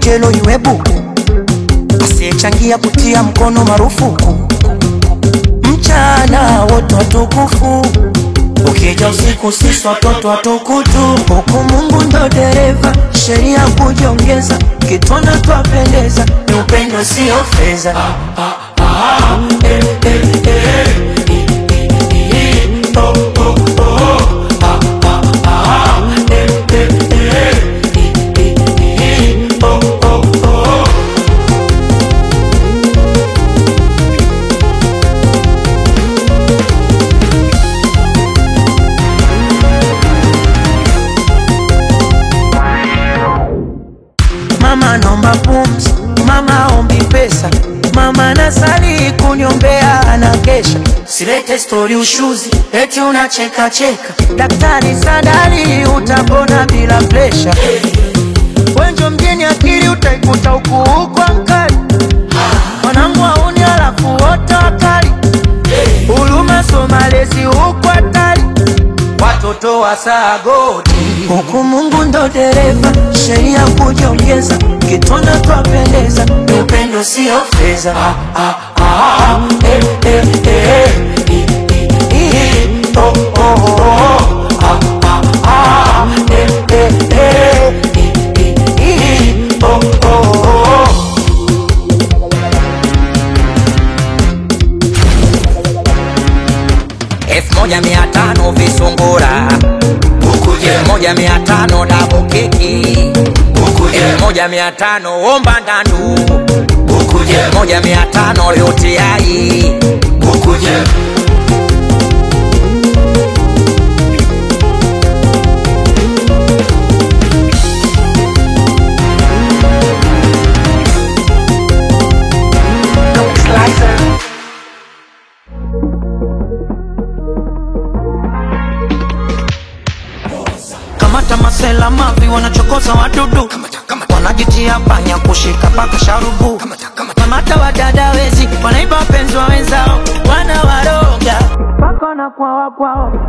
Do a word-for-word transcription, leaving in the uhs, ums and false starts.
jelo iwe buku, asiyechangia kutia mkono marufuku. Mchana wote watukufu, ukija usiku sisi watoto watukutu. Huku Mungu ndo dereva, sheria kujiongeza, kitwana twapendeza, ni upendo sio fedha. Ah, ah, ah, eh, eh, eh, eh, eh, oh, oh, oh, ah, ah, ah, eh, eh, eh, eh, eh, oh, oh, oh. Mama naomba pumzi, mama ombi pesa, mama nasali kuniombea anakesha. Silete story ushuzi, eti unacheka cheka, daktari sadali utapona bila pressure. Wenjo mjini akili utaikuta huku huko mkali, wanangu wauni alafu wote wakali. Huruma somalezi huku hatari, watoto wa sagoti. Huku Mungu ndo dereva, sheria kujiongeza, kitwana twapendeza, ni upendo sio fedha. Ah, ah, ah, eh, eh, eh, eh, eh, oh, oh, oh, ah, ah, ah, eh, eh, eh, eh, eh, oh, oh, oh. Elfu moja mia tano visungura, elfu moja mia tano double keki, elfu moja mia tano omba ndandu, elfu moja mia tano yote yai. Kamata masela mavi wanachokoza wadudu, wanajitia panya kushika paka sharubu. Kamata wadada wezi wanaiba penzi wa wenzao, wanawaroga paka na kwao kwao.